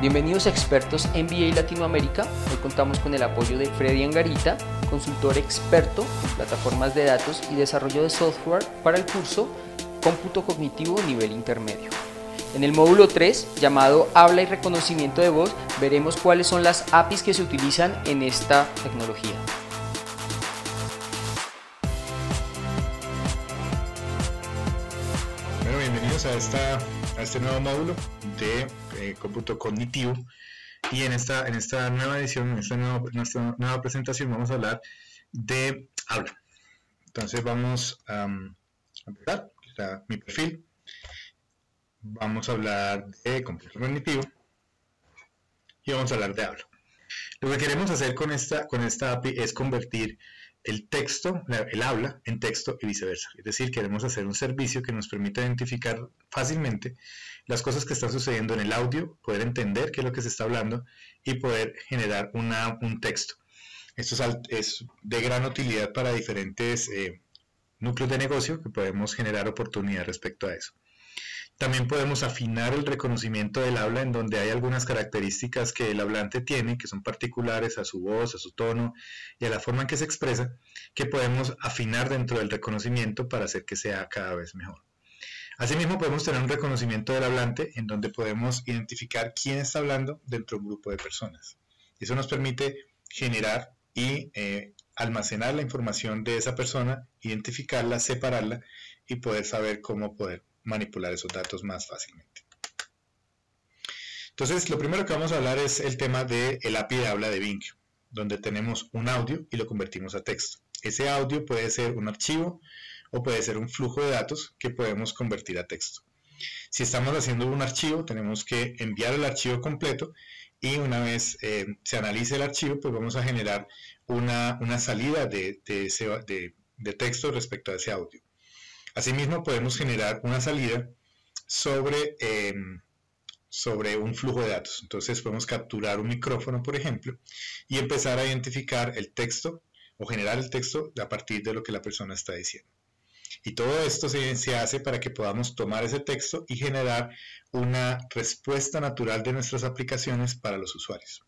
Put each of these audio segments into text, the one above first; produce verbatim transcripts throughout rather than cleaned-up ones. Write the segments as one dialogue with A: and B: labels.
A: Bienvenidos a Expertos M B A Latinoamérica. Hoy contamos con el apoyo de Freddy Angarita, consultor experto en plataformas de datos y desarrollo de software para el curso Cómputo Cognitivo Nivel Intermedio. En el módulo tres, llamado Habla y Reconocimiento de Voz, veremos cuáles son las A P Is que se utilizan en esta tecnología.
B: Bueno, bienvenidos a, esta, a este nuevo módulo de eh, cómputo cognitivo, y en esta, en esta nueva edición, en esta nueva, en esta nueva presentación vamos a hablar de habla. Entonces vamos um, a empezar, aquí está mi perfil, vamos a hablar de cómputo cognitivo y vamos a hablar de habla. Lo que queremos hacer con esta, con esta A P I es convertir el texto, el habla, en texto y viceversa. Es decir, queremos hacer un servicio que nos permita identificar fácilmente las cosas que están sucediendo en el audio, poder entender qué es lo que se está hablando y poder generar una, un texto. Esto es, es de gran utilidad para diferentes eh, núcleos de negocio que podemos generar oportunidad respecto a eso. También podemos afinar el reconocimiento del habla, en donde hay algunas características que el hablante tiene, que son particulares a su voz, a su tono y a la forma en que se expresa, que podemos afinar dentro del reconocimiento para hacer que sea cada vez mejor. Asimismo, podemos tener un reconocimiento del hablante, en donde podemos identificar quién está hablando dentro de un grupo de personas. Eso nos permite generar y eh, almacenar la información de esa persona, identificarla, separarla y poder saber cómo poder manipular esos datos más fácilmente. Entonces, lo primero que vamos a hablar es el tema del A P I de habla de Bing, donde tenemos un audio y lo convertimos a texto. Ese audio puede ser un archivo o puede ser un flujo de datos que podemos convertir a texto. Si estamos haciendo un archivo, tenemos que enviar el archivo completo, y una vez eh, se analice el archivo, pues vamos a generar una, una salida de, de, ese, de, de texto respecto a ese audio. Asimismo, podemos generar una salida sobre, eh, sobre un flujo de datos. Entonces podemos capturar un micrófono, por ejemplo, y empezar a identificar el texto o generar el texto a partir de lo que la persona está diciendo. Y todo esto se, se hace para que podamos tomar ese texto y generar una respuesta natural de nuestras aplicaciones para los usuarios.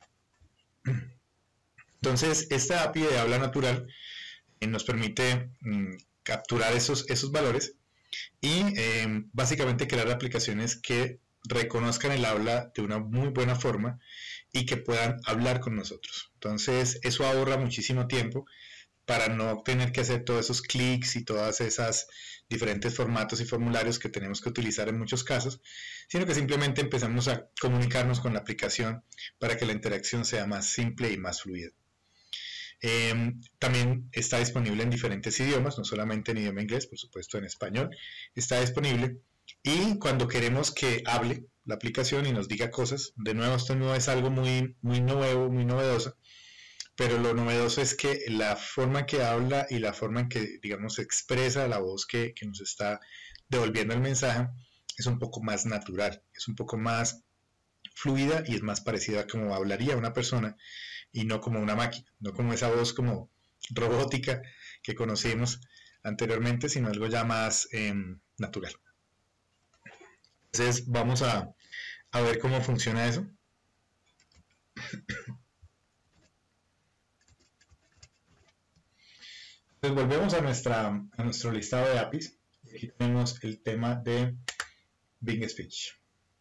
B: Entonces, esta A P I de habla natural eh, nos permite mmm, capturar esos, esos valores y eh, básicamente crear aplicaciones que reconozcan el habla de una muy buena forma y que puedan hablar con nosotros. Entonces eso ahorra muchísimo tiempo para no tener que hacer todos esos clics y todas esas diferentes formatos y formularios que tenemos que utilizar en muchos casos, sino que simplemente empezamos a comunicarnos con la aplicación para que la interacción sea más simple y más fluida. Eh, también está disponible en diferentes idiomas, no solamente en idioma inglés, por supuesto en español está disponible, y cuando queremos que hable la aplicación y nos diga cosas, de nuevo esto no es algo muy, muy nuevo, muy novedoso, pero lo novedoso es que la forma en que habla y la forma en que, digamos, expresa la voz que, que nos está devolviendo el mensaje es un poco más natural, es un poco más fluida y es más parecida a como hablaría una persona y no como una máquina, no como esa voz como robótica que conocimos anteriormente, sino algo ya más eh, natural. Entonces vamos a, a ver cómo funciona eso. Entonces volvemos a, nuestra, a nuestro listado de A P Is. Aquí tenemos el tema de Bing Speech.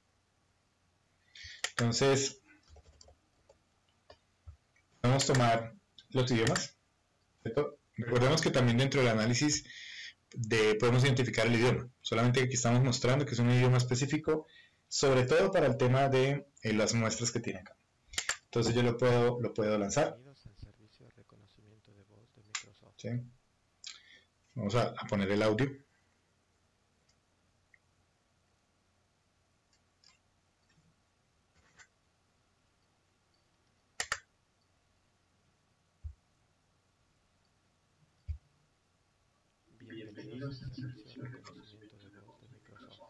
B: Entonces vamos a tomar los idiomas, ¿cierto? Recordemos que también dentro del análisis de, podemos identificar el idioma, solamente que aquí estamos mostrando que es un idioma específico, sobre todo para el tema de eh, las muestras que tiene acá. Entonces yo lo puedo, lo puedo lanzar. ¿Sí? Vamos a, a poner el audio.
C: Bienvenidos al servicio de reconocimiento de voz de Microsoft.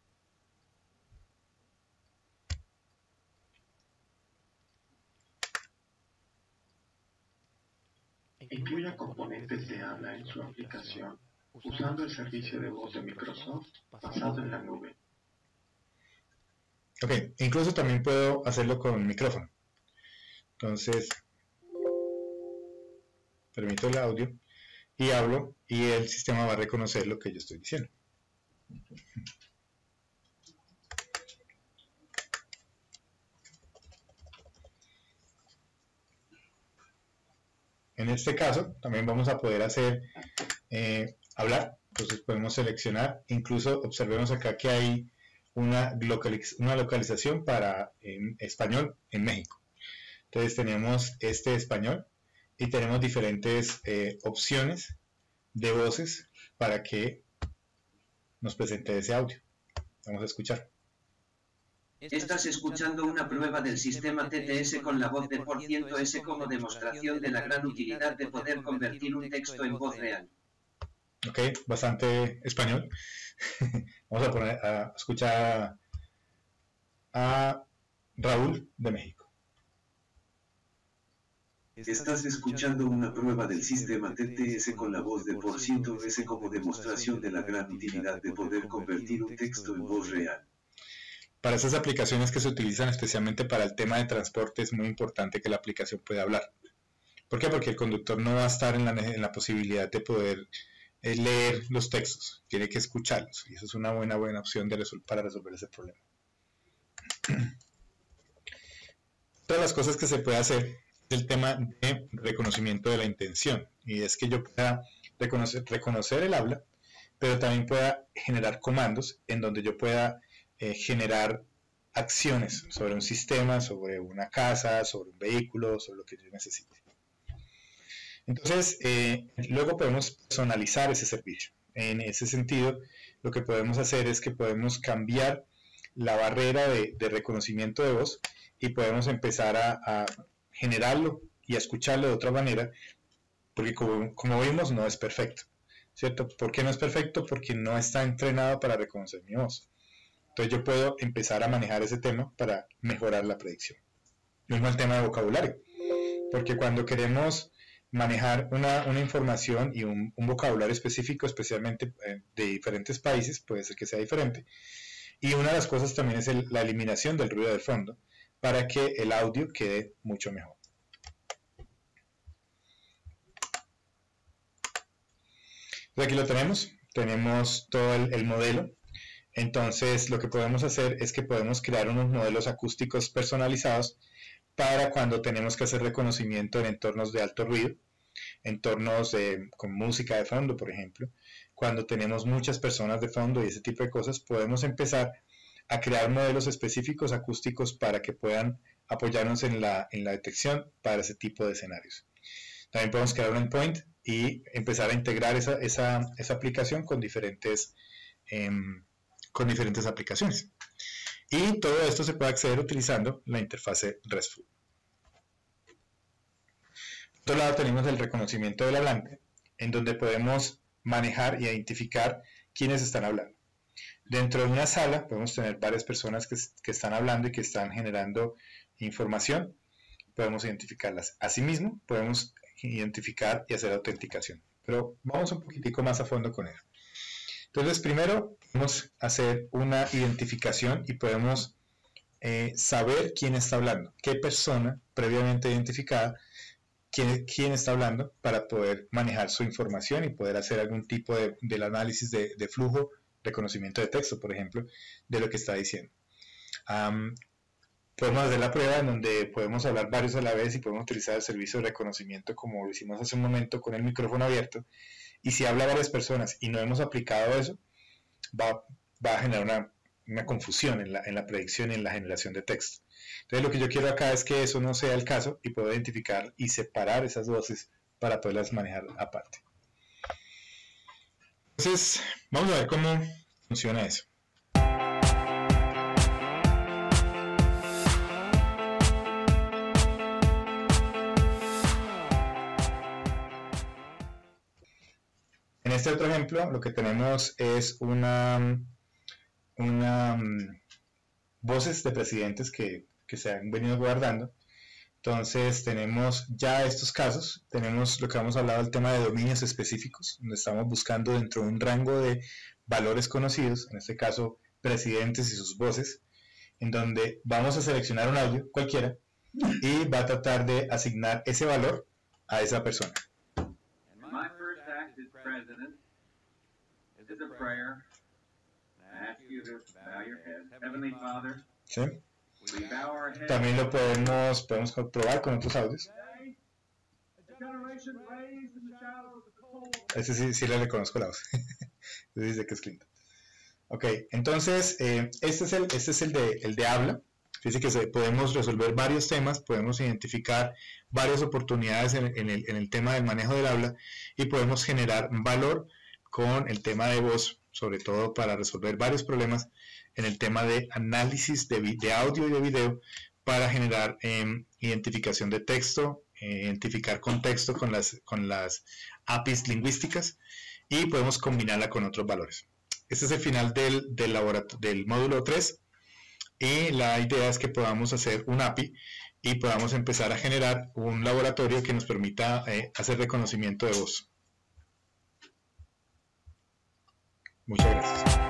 C: Incluya componentes de habla en su aplicación usando el servicio de voz de Microsoft basado en la nube.
B: Ok, incluso también puedo hacerlo con micrófono. Entonces, permito el audio y hablo y el sistema va a reconocer lo que yo estoy diciendo. En este caso, también vamos a poder hacer eh, hablar. Entonces podemos seleccionar, incluso observemos acá que hay una, localiz una localización para en español en México. Entonces tenemos este español y tenemos diferentes eh, opciones de voces para que nos presente ese audio. Vamos a escuchar.
D: Estás escuchando una prueba del sistema T T S con la voz de por ciento S como demostración de la gran utilidad de poder convertir un texto en voz real.
B: Ok, bastante español. Vamos a poner a escuchar a, a Raúl de México.
C: Estás escuchando una prueba del sistema T T S con la voz de por ciento S como demostración de la gran utilidad de poder convertir un texto en voz real.
B: Para esas aplicaciones que se utilizan especialmente para el tema de transporte es muy importante que la aplicación pueda hablar. ¿Por qué? Porque el conductor no va a estar en la, en la posibilidad de poder eh, leer los textos, tiene que escucharlos y eso es una buena, buena opción de resol para resolver ese problema. Todas las cosas que se puede hacer es el tema de reconocimiento de la intención y es que yo pueda reconocer, reconocer el habla, pero también pueda generar comandos en donde yo pueda Eh, generar acciones sobre un sistema, sobre una casa, sobre un vehículo, sobre lo que yo necesite. Entonces, eh, luego podemos personalizar ese servicio. En ese sentido, lo que podemos hacer es que podemos cambiar la barrera de, de reconocimiento de voz y podemos empezar a, a generarlo y a escucharlo de otra manera, porque como, como vimos, no es perfecto, ¿cierto? ¿Por qué no es perfecto? Porque no está entrenado para reconocer mi voz. Entonces yo puedo empezar a manejar ese tema para mejorar la predicción. Mismo el tema de vocabulario, porque cuando queremos manejar una, una información y un, un vocabulario específico, especialmente de diferentes países, puede ser que sea diferente. Y una de las cosas también es el, la eliminación del ruido de fondo, para que el audio quede mucho mejor. Entonces aquí lo tenemos, tenemos todo el, el modelo. Entonces lo que podemos hacer es que podemos crear unos modelos acústicos personalizados para cuando tenemos que hacer reconocimiento en entornos de alto ruido, entornos de, con música de fondo, por ejemplo. Cuando tenemos muchas personas de fondo y ese tipo de cosas, podemos empezar a crear modelos específicos acústicos para que puedan apoyarnos en la, en la detección para ese tipo de escenarios. También podemos crear un endpoint y empezar a integrar esa, esa, esa aplicación con diferentes eh, con diferentes aplicaciones. Y todo esto se puede acceder utilizando la interfase RESTful. Por otro lado tenemos el reconocimiento del hablante, en donde podemos manejar y identificar quiénes están hablando. Dentro de una sala podemos tener varias personas que, que están hablando y que están generando información. Podemos identificarlas. Asimismo, podemos identificar y hacer autenticación. Pero vamos un poquitico más a fondo con eso. Entonces, primero podemos hacer una identificación y podemos eh, saber quién está hablando, qué persona previamente identificada, quién, quién está hablando, para poder manejar su información y poder hacer algún tipo de del análisis de, de flujo, reconocimiento de texto, por ejemplo, de lo que está diciendo. Um, podemos hacer la prueba en donde podemos hablar varios a la vez y podemos utilizar el servicio de reconocimiento como lo hicimos hace un momento con el micrófono abierto. Y si habla varias personas y no hemos aplicado eso, va, va a generar una, una confusión en la, en la predicción y en la generación de texto. Entonces lo que yo quiero acá es que eso no sea el caso y puedo identificar y separar esas voces para poderlas manejar aparte. Entonces, vamos a ver cómo funciona eso. En este otro ejemplo, lo que tenemos es una, una um, voces de presidentes que, que se han venido guardando. Entonces tenemos ya estos casos, tenemos lo que hemos hablado, el tema de dominios específicos, donde estamos buscando dentro de un rango de valores conocidos, en este caso presidentes y sus voces, en donde vamos a seleccionar un audio cualquiera y va a tratar de asignar ese valor a esa persona.
E: My first act as president is a prayer. I ask you to bow your head. Heavenly Father,
B: ¿Sí?
E: we bow our heads.
B: También lo podemos, podemos comprobar con otros audios. Ese sí, sí le reconozco la voz. Dice que es Clinton. Ok, entonces eh, este es el, este es el de, el de habla. Dice que se, podemos resolver varios temas, podemos identificar varias oportunidades en, en, el, en el tema del manejo del habla y podemos generar valor con el tema de voz, sobre todo para resolver varios problemas en el tema de análisis de, de audio y de video para generar eh, identificación de texto, eh, identificar contexto con las, con las A P Is lingüísticas y podemos combinarla con otros valores. Este es el final del, del, del módulo tres y la idea es que podamos hacer un A P I y podamos empezar a generar un laboratorio que nos permita eh, hacer reconocimiento de voz. Muchas gracias.